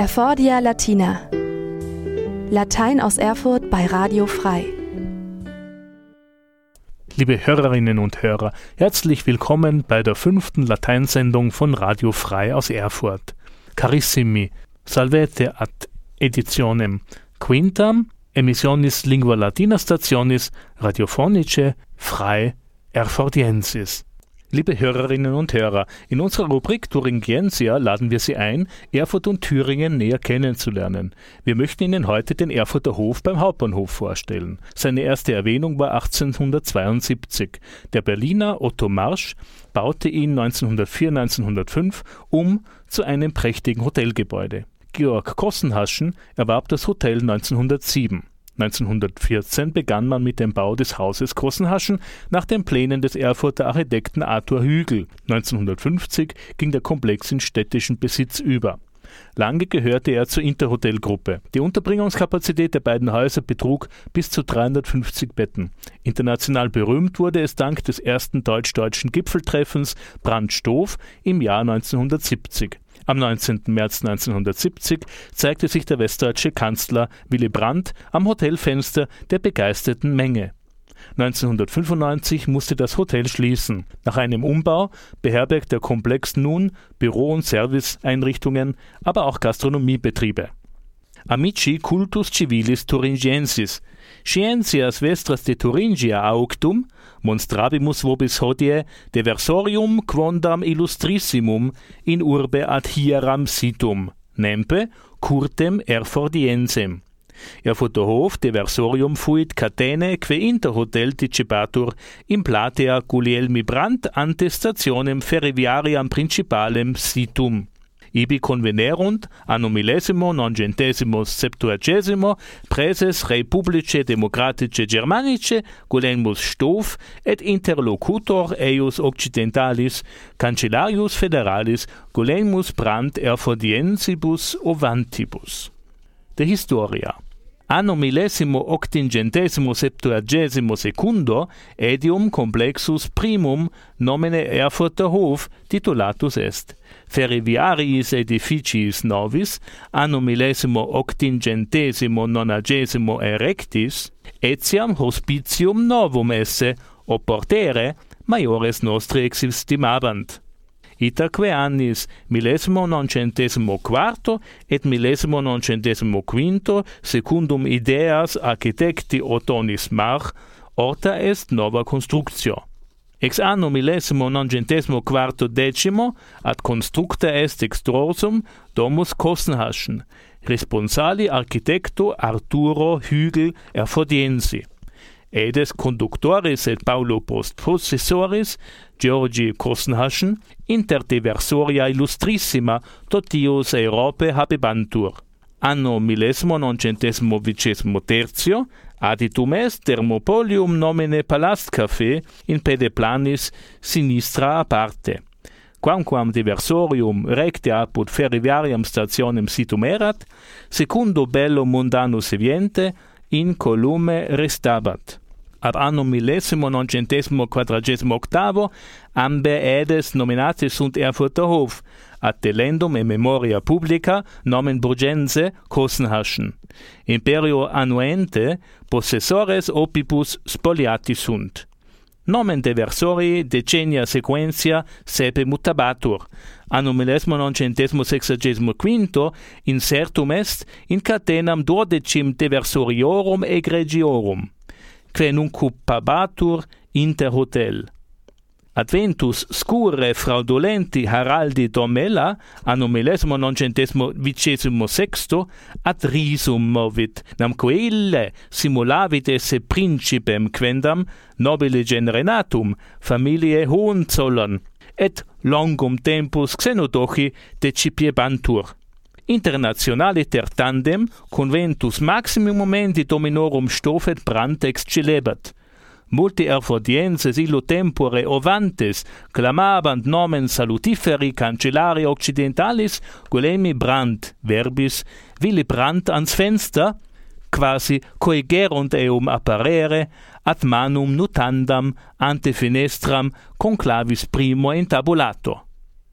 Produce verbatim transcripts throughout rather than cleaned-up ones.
Erfordia Latina. Latein aus Erfurt bei Radio Frei. Liebe Hörerinnen und Hörer, herzlich willkommen bei der fünften Lateinsendung von Radio Frei aus Erfurt. Carissimi, salvete ad editionem quintam emissionis lingua latina stationis radiofonice frei erfordiensis. Liebe Hörerinnen und Hörer, in unserer Rubrik Thuringiensia laden wir Sie ein, Erfurt und Thüringen näher kennenzulernen. Wir möchten Ihnen heute den Erfurter Hof beim Hauptbahnhof vorstellen. Seine erste Erwähnung war achtzehnhundertzweiundsiebzig. Der Berliner Otto Marsch baute ihn neunzehnhundertvier bis neunzehnhundertfünf um zu einem prächtigen Hotelgebäude. Georg Kossenhaschen erwarb das Hotel neunzehnhundertsieben. neunzehnhundertvierzehn begann man mit dem Bau des Hauses Kossenhaschen nach den Plänen des Erfurter Architekten Arthur Hügel. neunzehnhundertfünfzig ging der Komplex in städtischen Besitz über. Lange gehörte er zur Interhotel-Gruppe. Die Unterbringungskapazität der beiden Häuser betrug bis zu dreihundertfünfzig Betten. International berühmt wurde es dank des ersten deutsch-deutschen Gipfeltreffens Brandt-Stoff im Jahr neunzehnhundertsiebzig. Am neunzehnten März neunzehnhundertsiebzig zeigte sich der westdeutsche Kanzler Willy Brandt am Hotelfenster der begeisterten Menge. neunzehnhundertfünfundneunzig musste das Hotel schließen. Nach einem Umbau beherbergt der Komplex nun Büro- und Serviceeinrichtungen, aber auch Gastronomiebetriebe. Amici cultus civilis Thuringiensis, scientias vestras de Thuringia auctum, monstrabimus vobis hodie deversorium quondam illustrissimum in urbe ad hieram situm, nempe curtem Erfordiensem. Erfurter Hof deversorium fuit catene que interhotel dicebatur in platea Guglielmi Brandt ante stationem ferroviariam principalem situm. Ibi convenerunt anno millesimo nongentesimo septuagesimo praeses rei publicae democratice Germanice Guilhelmus Stoff et interlocutor eius occidentalis cancellarius federalis Guilhelmus Brandt Erfordiensibus ovantibus. De Historia. Anno millesimo octingentesimo septuagesimo secundo edium complexus primum nomine Erfurter Hof titulatus est. Ferroviariis edificiis novis, anno millesimo octingentesimo nonagesimo erectis, etiam hospitium novum esse, oportere, maiores nostri existimabant. Itaque annis millesimo noncentesimo quarto et millesimo noncentesimo quinto secundum ideas architecti Ottonis Mach, orta est nova constructio. Ex anno millesimo nongentesimo quarto decimo ad constructa est extrosum domus Kossenhaschen, responsali architecto Arturo Hügel Erfordiensi. Edes conductoris et Paulo post possessoris Georgi Kossenhaschen inter diversoria illustrissima totius Europae habebantur. Anno millesimo nongentesimo vicesimo tertio aditum est Thermopolium nomine Palastcafé in pede planis sinistra aparte. Quamquam diversorium recte apud ferroviariam stationem situm erat, secundo bello mundano seviente in colume restabat. Ab anno millesimo nongentesimo quadragesimo octavo ambe edes nominati sunt Erfurter Hof, ad delendum e memoria publica nomen Brugense Kossenhaschen. Imperio annuente possessores opibus spoliati sunt. Nomen deversori decenia sequentia sepe mutabatur. Anno millesimo nongentesimo sexagesimo quinto insertum est in catenam duodecim deversoriorum egregiorum, que nuncupabatur inter hotel. Adventus scure fraudulenti Haraldi Domella, anno millesimo nongentesimo vicesimo sexto, ad risum movit, namque ille simulavit esse principem quendam nobile generatum, familiae Hohenzollern, et longum tempus xenodochi decipiebantur. Internationaliter tandem conventus maximum momenti dominorum Stoff et Brandt excelebat. Multi Erfordienses illo tempore ovantes clamabant nomen salutiferi cancellari occidentalis Guilhelmi Brandt verbis Willy Brandt ans Fenster, quasi coegerunt eum apparere ad manum nutandam ante fenestram conclavis primo entabulato.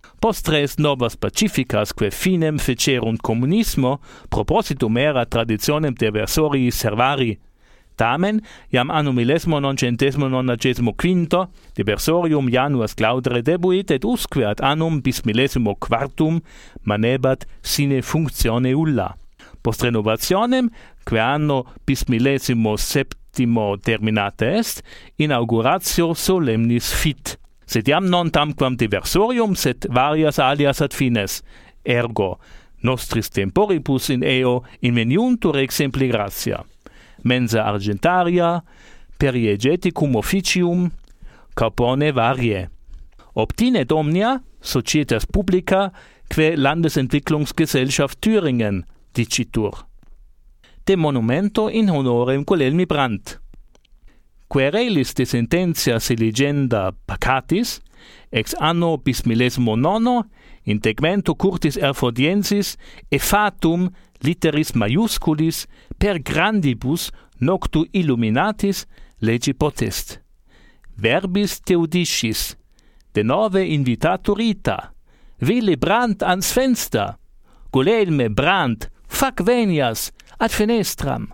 Post res novas pacificas que finem fecerunt communismo propositum era traditionem de versorii servari. Tamen, iam anno millesimo noncentesimo nonagesimo quinto, de versorium Januas claudere debuit et usque ad annum bis millesimo quartum manebat sine functione ulla. Post renovationem, que anno bis millesimo septimo terminata est, inauguratio solemnis fit. Sed iam non tamquam diversorium, sed varias alias ad fines. Ergo, nostris temporibus in eo inveniuntur exempli gratia. Mensa argentaria, periegeticum officium, carpone varie. Obtinet omnia, societas publica, que Landesentwicklungsgesellschaft Thüringen, dicitur. De monumento in honorem Guglielmi Brandt. Querelis de sententia se legenda paccatis, ex anno bis millesimo nono, in tegmento curtis Erfordiensis, e fatum litteris maiusculis per grandibus noctu illuminatis legi potest. Verbis teudiscis, de nove invitatur ita, Willy Brandt ans Fenster, Guglielme Brandt, fac venias ad fenestram.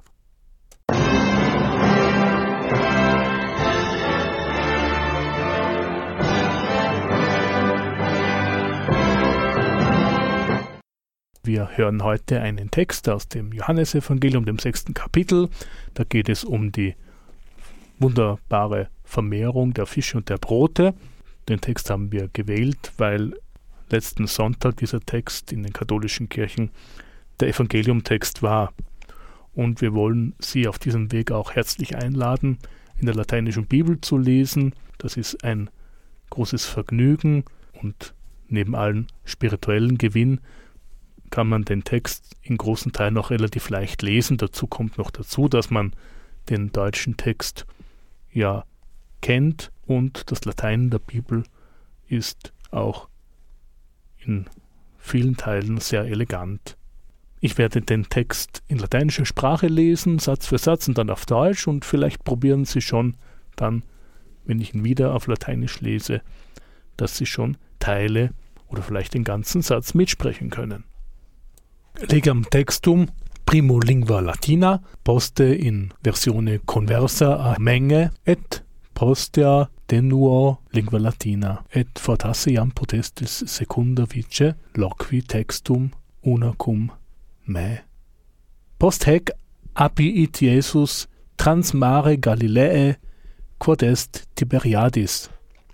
Wir hören heute einen Text aus dem Johannesevangelium, dem sechsten Kapitel. Da geht es um die wunderbare Vermehrung der Fische und der Brote. Den Text haben wir gewählt, weil letzten Sonntag dieser Text in den katholischen Kirchen der Evangeliumtext war. Und wir wollen Sie auf diesem Weg auch herzlich einladen, in der lateinischen Bibel zu lesen. Das ist ein großes Vergnügen und neben allem spirituellen Gewinn kann man den Text in großen Teilen auch relativ leicht lesen. Dazu kommt noch dazu, dass man den deutschen Text ja kennt und das Latein der Bibel ist auch in vielen Teilen sehr elegant. Ich werde den Text in lateinischer Sprache lesen, Satz für Satz und dann auf Deutsch und vielleicht probieren Sie schon dann, wenn ich ihn wieder auf Lateinisch lese, dass Sie schon Teile oder vielleicht den ganzen Satz mitsprechen können. Legam textum primo lingua latina, poste in versione conversa a menge, et postea tenuo lingua latina, et fortasse iam potestis secunda vice loqui textum una cum me. Post hec apiit Iesus trans mare Galilae quod est Tiberiadis.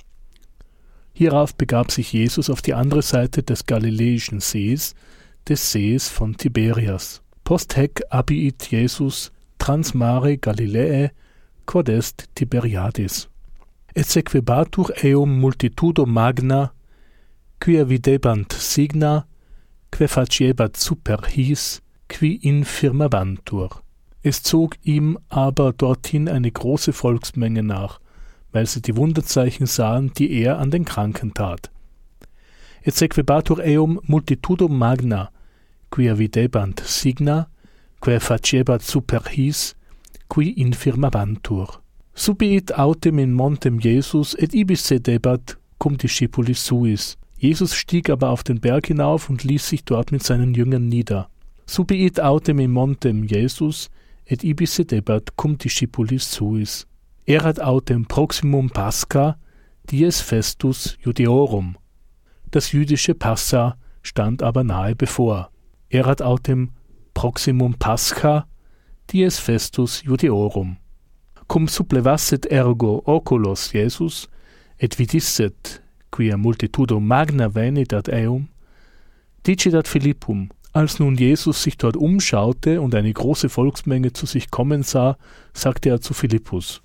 Hierauf begab sich Jesus auf die andere Seite des Galiläischen Sees, des Sees von Tiberias. Post hec abiit Jesus trans mare Galilae quod est Tiberiadis. Et sequebatur eum multitudo magna, quia videbant signa, que faciebat super his, qui infirmabantur. Es zog ihm aber dorthin eine große Volksmenge nach, weil sie die Wunderzeichen sahen, die er an den Kranken tat. Et sequebatur eum multitudo magna, quia videbant signa, quae faciebat super his, qui infirmabantur. Subiit autem in montem Jesus et ibis sedebat cum discipulis suis. Jesus stieg aber auf den Berg hinauf und ließ sich dort mit seinen Jüngern nieder. Subiit autem in montem Jesus et ibis sedebat cum discipulis suis. Erat autem proximum Pascha, dies festus Judeorum. Das jüdische Passa stand aber nahe bevor. Erat autem proximum Pascha, dies festus Judeorum. Cum sublevasset ergo oculos Jesus, et vidisset, quia multitudo magna venit ad eum, dicit ad Philippum. Als nun Jesus sich dort umschaute und eine große Volksmenge zu sich kommen sah, sagte er zu Philippus: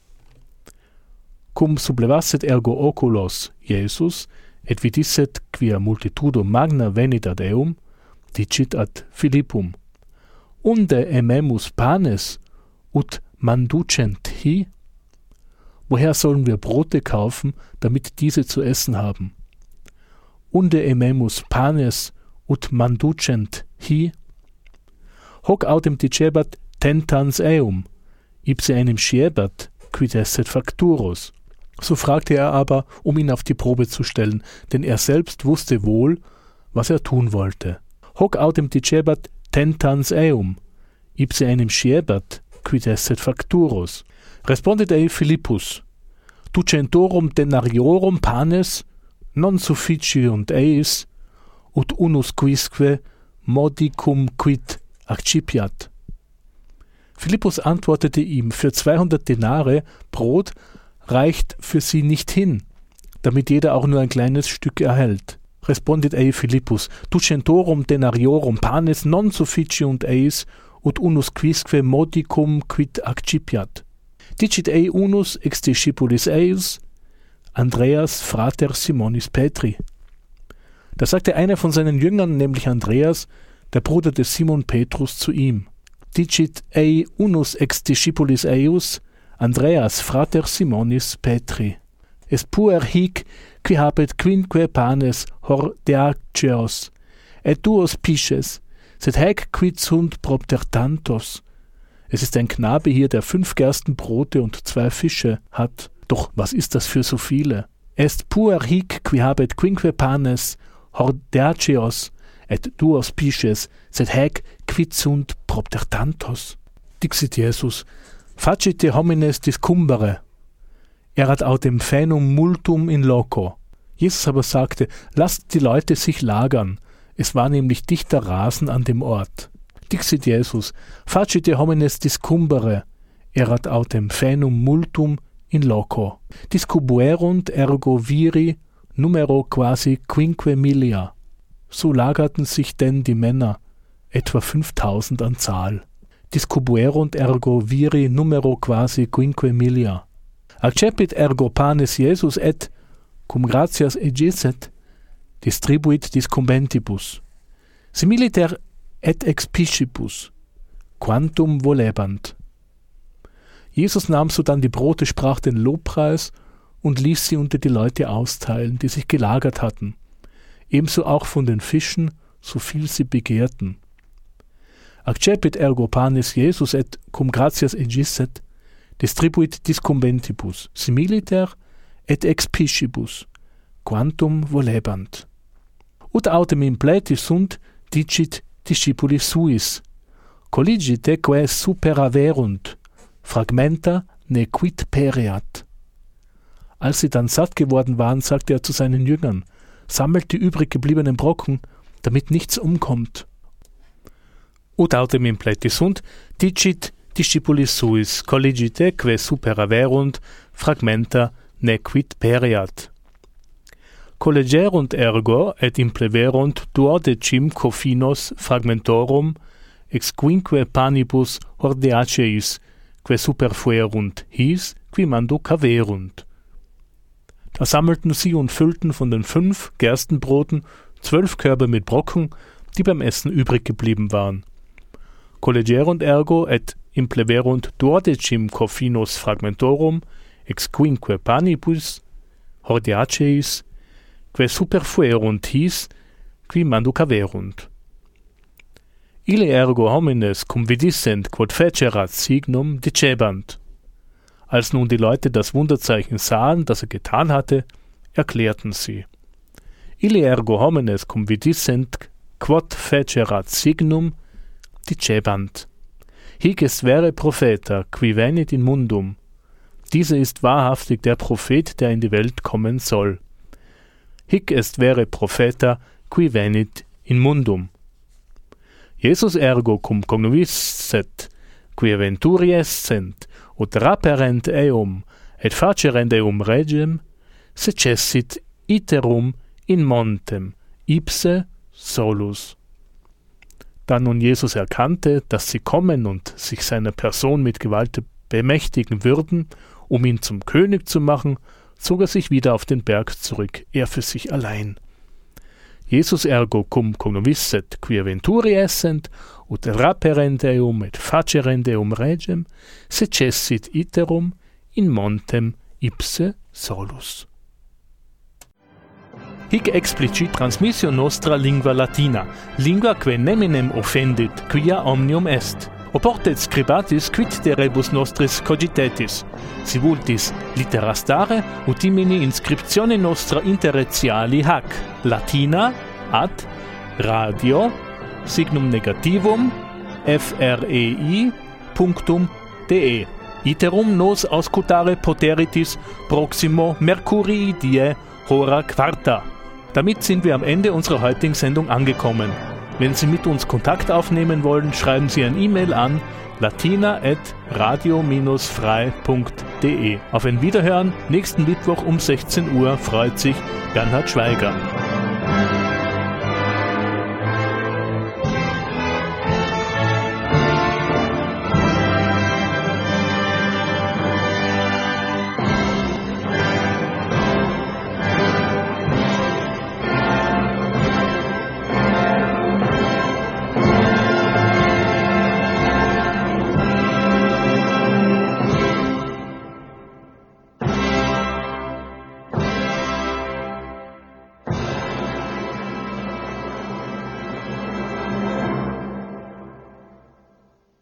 Cum sublevasset ergo oculos Jesus, et vidisset, quia multitudo magna venit ad eum, dicit ad Philippum. Unde ememus panes ut manducent hi? Woher sollen wir Brote kaufen, damit diese zu essen haben? Unde ememus panes ut manducent hi? Hoc autem dicebat tentans eum, ipse enim sciebat, quid esset facturus. So fragte er aber, um ihn auf die Probe zu stellen, denn er selbst wusste wohl, was er tun wollte. Hoc autem dicebat tentans eum, ipse enim sciebet, quid esset facturus. Respondit ei Philippus, ducentorum denariorum panes non sufficiunt eis, ut unus quisque modicum quid accipiat. Philippus antwortete ihm, für zweihundert Denare Brot reicht für sie nicht hin, damit jeder auch nur ein kleines Stück erhält. Respondit ei Philippus, ducentorum denariorum panes non sufficiunt eis, ut unus quisque modicum quid accipiat. Dicit ei unus ex discipulis eius, Andreas frater Simonis Petri. Da sagte einer von seinen Jüngern, nämlich Andreas, der Bruder des Simon Petrus, zu ihm: Dicit ei unus ex discipulis eius, Andreas frater Simonis Petri. Es puer hic qui habet quinque panes hordeaceos, et duos pisces, sed haec quid sunt propter tantos. Es ist ein Knabe hier, der fünf Gerstenbrote und zwei Fische hat. Doch was ist das für so viele? Est puer hic qui habet quinque panes hordeaceos, et duos pisces, sed haec quid sunt propter tantos. Dixit Jesus, facite homines discumbere, erat autem faenum multum in loco. Jesus aber sagte, lasst die Leute sich lagern. Es war nämlich dichter Rasen an dem Ort. Dixit Jesus, facite homines discumbere, erat autem faenum multum in loco. Discubuerunt ergo viri numero quasi quinque milia. So lagerten sich denn die Männer, etwa fünftausend an Zahl. Discubuerunt ergo viri numero quasi quinque milia. Accepit ergo panes Jesus et, cum gratias egisset, distribuit discumbentibus. Similiter et expiscibus, quantum volebant. Jesus nahm sodann die Brote, sprach den Lobpreis und ließ sie unter die Leute austeilen, die sich gelagert hatten, ebenso auch von den Fischen, so viel sie begehrten. Accepit ergo panes Jesus et cum gratias egisset, distribuit discumbentibus, similiter et expiscibus, quantum volebant. Ut autem impleti sunt, dicit discipulis suis, colligite quae superaverunt, fragmenta ne quid pereat. Als sie dann satt geworden waren, sagte er zu seinen Jüngern, sammelt die übrig gebliebenen Brocken, damit nichts umkommt. Ut autem impleti sunt, dicit discipulis suis, colligite quae superaverunt, fragmenta ne quid pereat. Collegerunt ergo et impleverunt duodecim cofinos fragmentorum ex quinque panibus hordeaceis, quae superfuerunt his, qui mando caverunt. Da sammelten sie und füllten von den fünf Gerstenbroten zwölf Körbe mit Brocken, die beim Essen übrig geblieben waren. Collegerunt ergo et impleverunt duodecim cofinos fragmentorum ex quinque panibus hordeaceis, quae superfuerunt his, qui mando caverunt. Ille ergo homines cum vidissent quod fecerat signum dicebant. Als nun die Leute das Wunderzeichen sahen, das er getan hatte, erklärten sie. Ille ergo homines cum vidissent quod fecerat signum dicebant. Hic est vere propheta, qui venit in mundum. Dieser ist wahrhaftig der Prophet, der in die Welt kommen soll. Hic est vere propheta, qui venit in mundum. Jesus ergo cum cognoscit, qui venturi essent, ut raperent eum, et facerent eum regem, secessit iterum in montem, ipse solus. Da nun Jesus erkannte, dass sie kommen und sich seiner Person mit Gewalt bemächtigen würden, um ihn zum König zu machen, zog er sich wieder auf den Berg zurück, er für sich allein. Jesus ergo cum cognoscit, qui venturi essent, ut raperent eum et facerent eum regem, secessit iterum in montem ipse solus. Hic explicit transmissio nostra lingua latina, lingua que neminem offendit, quia omnium est, Oportet scribatis quid de rebus nostris cogitetis, si vultis litera stare utimini inscriptione nostra interretiali hac, latina ad radio signum negativum frei punctum de. Iterum nos auscultare poteritis proximo Mercurii die hora quarta. Damit sind wir am Ende unserer heutigen Sendung angekommen. Wenn Sie mit uns Kontakt aufnehmen wollen, schreiben Sie ein E-Mail an latina at radio dash frei punkt de. Auf ein Wiederhören nächsten Mittwoch um sechzehn Uhr freut sich Bernhard Schweiger.